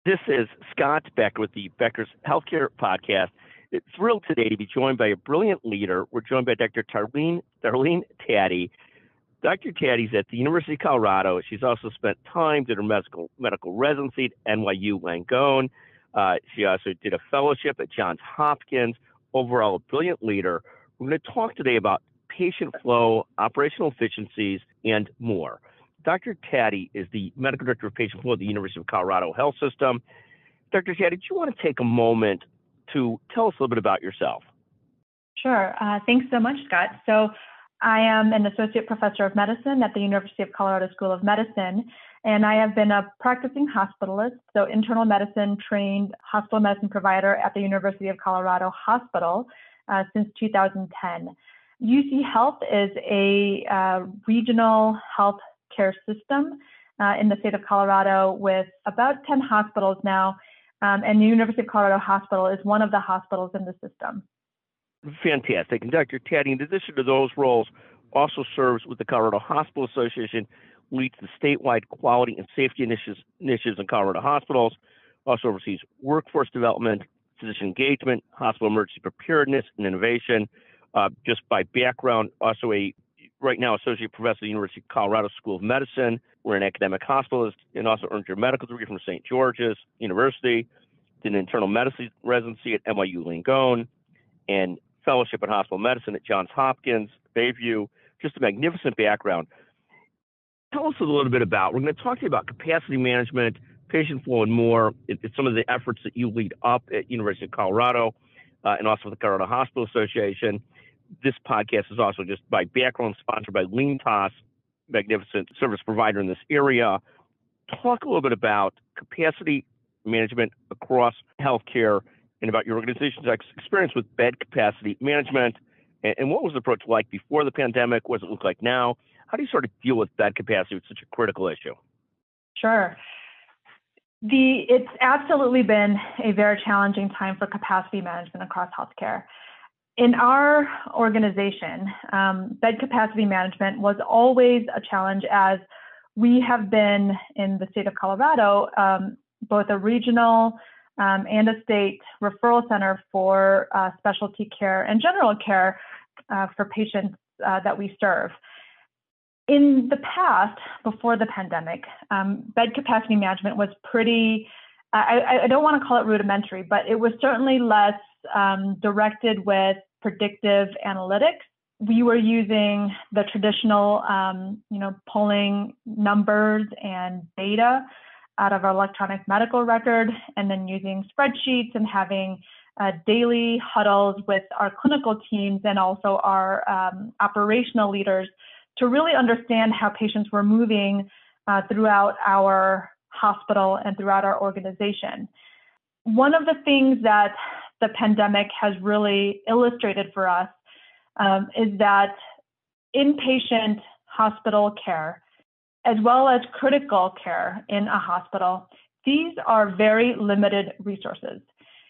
This is Scott Becker with the Becker's Healthcare Podcast. It's thrilled today to be joined by a brilliant leader. We're joined by Dr. Darlene Taddy. Dr. Taddy's at the University of Colorado. She's also spent time, did her medical residency at NYU Langone. She also did a fellowship at Johns Hopkins. Overall, a brilliant leader. We're going to talk today about patient flow, operational efficiencies, and more. Dr. Taddy is the medical director of patient flow at the University of Colorado Health System. Dr. Taddy, do you want to take a moment to tell us a little bit about yourself? Sure. Thanks so much, Scott. So I am an associate professor of medicine at the University of Colorado School of Medicine, and I have been a practicing hospitalist, so internal medicine trained hospital medicine provider at the University of Colorado Hospital since 2010. UC Health is a regional health care system in the state of Colorado with about 10 hospitals now, and the University of Colorado Hospital is one of the hospitals in the system. Fantastic. And Dr. Taddy, in addition to those roles, also serves with the Colorado Hospital Association, leads the statewide quality and safety initiatives in Colorado hospitals, also oversees workforce development, physician engagement, hospital emergency preparedness, and innovation. Just by background, also right now associate professor at the University of Colorado School of Medicine. We're an academic hospitalist and also earned your medical degree from St. George's University, did an internal medicine residency at NYU Langone, and fellowship in hospital medicine at Johns Hopkins, Bayview. Just a magnificent background. Tell us a little bit about, we're going to talk to you about capacity management, patient flow, and more. It's some of the efforts that you lead up at University of Colorado and also the Colorado Hospital Association. This podcast is also, just by background, sponsored by LeanTaaS, magnificent service provider in this area. Talk a little bit about capacity management across healthcare and about your organization's experience with bed capacity management, and what was the approach like before the pandemic? What does it look like now? How do you sort of deal with bed capacity with such a critical issue? Sure. It's absolutely been a very challenging time for capacity management across healthcare. In our organization, bed capacity management was always a challenge, as we have been in the state of Colorado, both a regional and a state referral center for specialty care and general care for patients that we serve. In the past, before the pandemic, bed capacity management was pretty, I don't want to call it rudimentary, but it was certainly less directed with predictive analytics. We were using the traditional, pulling numbers and data out of our electronic medical record, and then using spreadsheets and having daily huddles with our clinical teams and also our operational leaders to really understand how patients were moving throughout our hospital and throughout our organization. One of the things that the pandemic has really illustrated for us is that inpatient hospital care, as well as critical care in a hospital, these are very limited resources.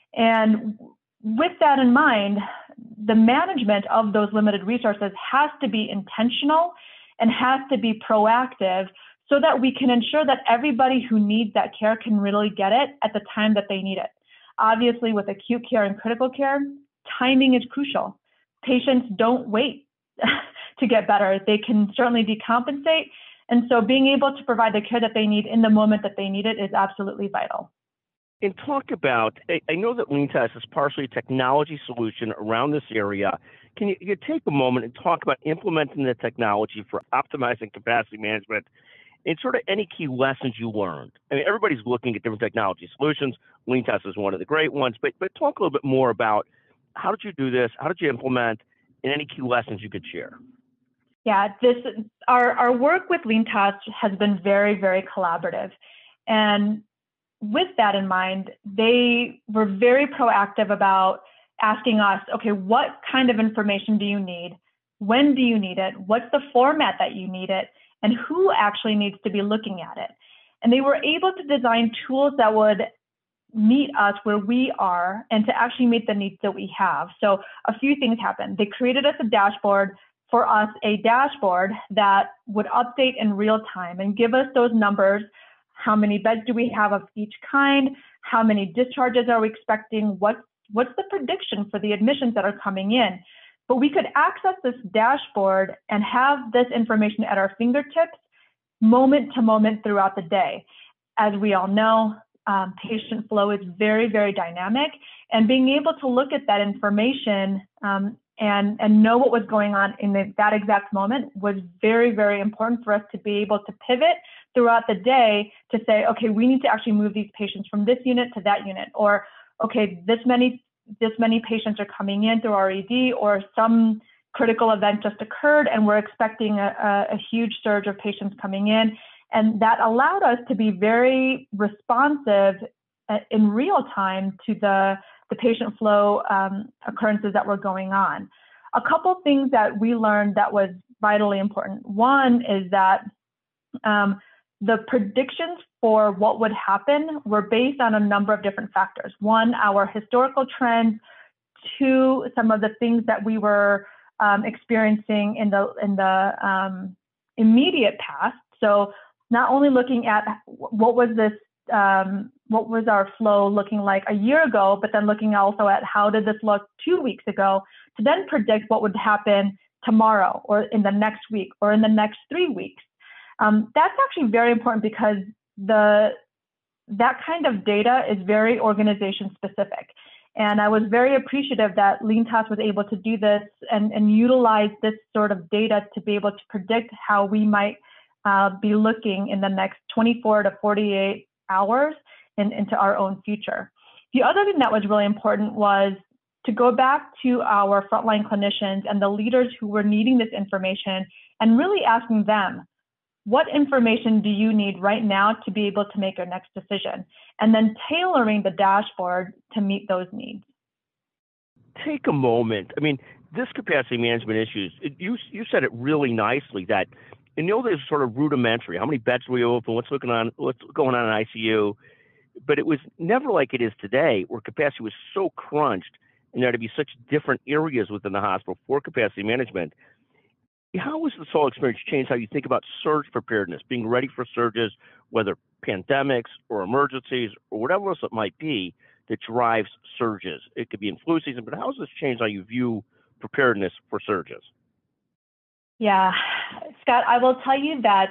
And with that in mind, the management of those limited resources has to be intentional and has to be proactive so that we can ensure that everybody who needs that care can really get it at the time that they need it. Obviously, with acute care and critical care, timing is crucial. Patients don't wait to get better. They can certainly decompensate. And so being able to provide the care that they need in the moment that they need it is absolutely vital. And talk about, I know that LeanTaaS is partially a technology solution around this area. Can you take a moment and talk about implementing the technology for optimizing capacity management and sort of any key lessons you learned? I mean, everybody's looking at different technology solutions. LeanTaaS is one of the great ones, but talk a little bit more about how did you do this? How did you implement, and any key lessons you could share? Yeah, our work with LeanTaaS has been very, very collaborative. And with that in mind, they were very proactive about asking us, okay, what kind of information do you need? When do you need it? What's the format that you need it? And who actually needs to be looking at it? And they were able to design tools that would meet us where we are and to actually meet the needs that we have. So a few things happened. They created us a dashboard that would update in real time and give us those numbers how many beds do we have of each kind, how many discharges are we expecting, what's the prediction for the admissions that are coming in. But we could access this dashboard and have this information at our fingertips moment to moment throughout the day. As we all know, patient flow is very, very dynamic, and being able to look at that information and know what was going on in that exact moment was very, very important for us to be able to pivot throughout the day to say, okay, we need to actually move these patients from this unit to that unit, or okay, this many patients are coming in through our ED, or some critical event just occurred and we're expecting a huge surge of patients coming in. And that allowed us to be very responsive in real time to the patient flow occurrences that were going on. A couple things that we learned that was vitally important. One is that the predictions for what would happen were based on a number of different factors. One, our historical trends. Two, some of the things that we were experiencing in the immediate past. So not only looking at what was our flow looking like a year ago, but then looking also at how did this look 2 weeks ago to then predict what would happen tomorrow or in the next week or in the next 3 weeks. That's actually very important because that kind of data is very organization specific. And I was very appreciative that LeanTaaS was able to do this and utilize this sort of data to be able to predict how we might be looking in the next 24 to 48 hours into our own future. The other thing that was really important was to go back to our frontline clinicians and the leaders who were needing this information and really asking them, what information do you need right now to be able to make your next decision? And then tailoring the dashboard to meet those needs. Take a moment. I mean, this capacity management issues, you said it really nicely that, and there's sort of rudimentary. How many beds do we open? What's going on in ICU? But it was never like it is today, where capacity was so crunched, and there to be such different areas within the hospital for capacity management. How has this whole experience changed how you think about surge preparedness, being ready for surges, whether pandemics or emergencies or whatever else it might be that drives surges? It could be in flu season, but how has this changed how you view preparedness for surges? Yeah, Scott, I will tell you that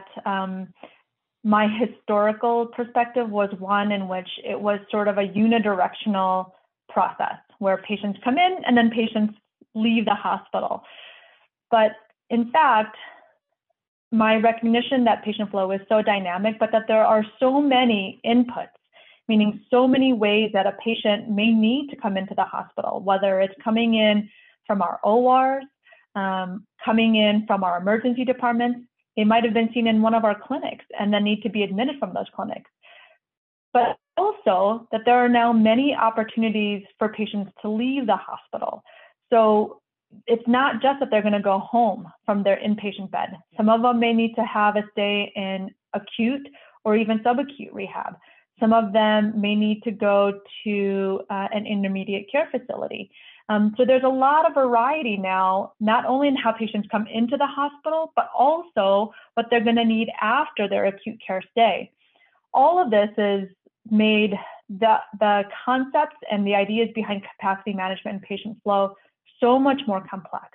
my historical perspective was one in which it was sort of a unidirectional process where patients come in and then patients leave the hospital. But in fact, my recognition that patient flow is so dynamic, but that there are so many inputs, meaning so many ways that a patient may need to come into the hospital, whether it's coming in from our ORs, coming in from our emergency departments. They might have been seen in one of our clinics and then need to be admitted from those clinics. But also that there are now many opportunities for patients to leave the hospital. So it's not just that they're going to go home from their inpatient bed. Some of them may need to have a stay in acute or even subacute rehab. Some of them may need to go to an intermediate care facility. So there's a lot of variety now, not only in how patients come into the hospital, but also what they're going to need after their acute care stay. All of this is made the concepts and the ideas behind capacity management and patient flow so much more complex.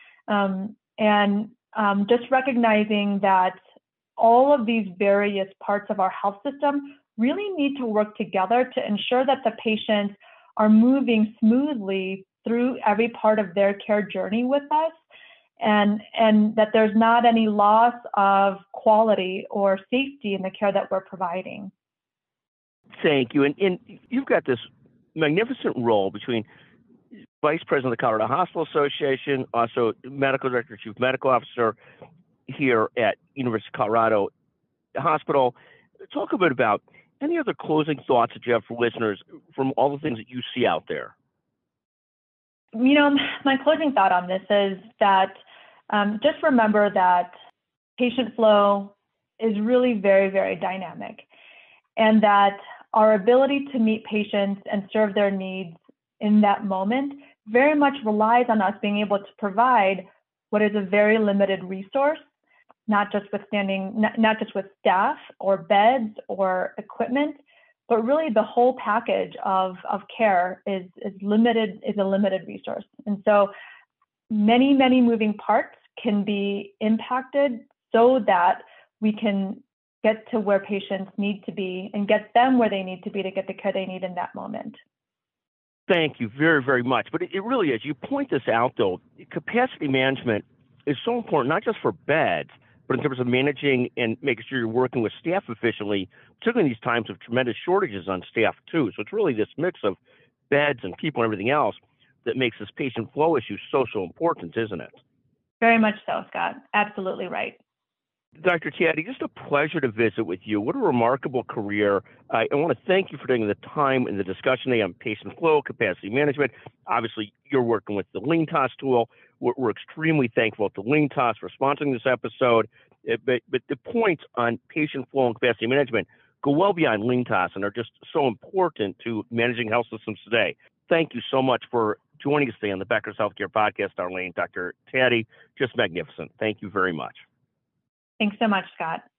Just recognizing that all of these various parts of our health system really need to work together to ensure that the patients are moving smoothly through every part of their care journey with us, and that there's not any loss of quality or safety in the care that we're providing. Thank you. And you've got this magnificent role between Vice President of the Colorado Hospital Association, also Medical Director, Chief Medical Officer here at University of Colorado Hospital. Talk a bit about any other closing thoughts that you have for listeners from all the things that you see out there. My closing thought on this is that just remember that patient flow is really very, very dynamic, and that our ability to meet patients and serve their needs in that moment very much relies on us being able to provide what is a very limited resource, not just with staff or beds or equipment, but really the whole package of care is a limited resource. And so many moving parts can be impacted so that we can get to where patients need to be and get them where they need to be to get the care they need in that moment. Thank you very, very much. But it really is. You point this out, though. Capacity management is so important, not just for beds, but in terms of managing and making sure you're working with staff efficiently, particularly in these times of tremendous shortages on staff, too. So it's really this mix of beds and people and everything else that makes this patient flow issue so important, isn't it? Very much so, Scott. Absolutely right. Dr. Tiadi, just a pleasure to visit with you. What a remarkable career. I want to thank you for taking the time in the discussion today on patient flow, capacity management. Obviously, you're working with the LeanTaaS tool. We're extremely thankful to LeanTaaS for sponsoring this episode. But the points on patient flow and capacity management go well beyond LeanTaaS and are just so important to managing health systems today. Thank you so much for joining us today on the Becker's Healthcare Podcast, Darlene. Dr. Tiadi, just magnificent. Thank you very much. Thanks so much, Scott.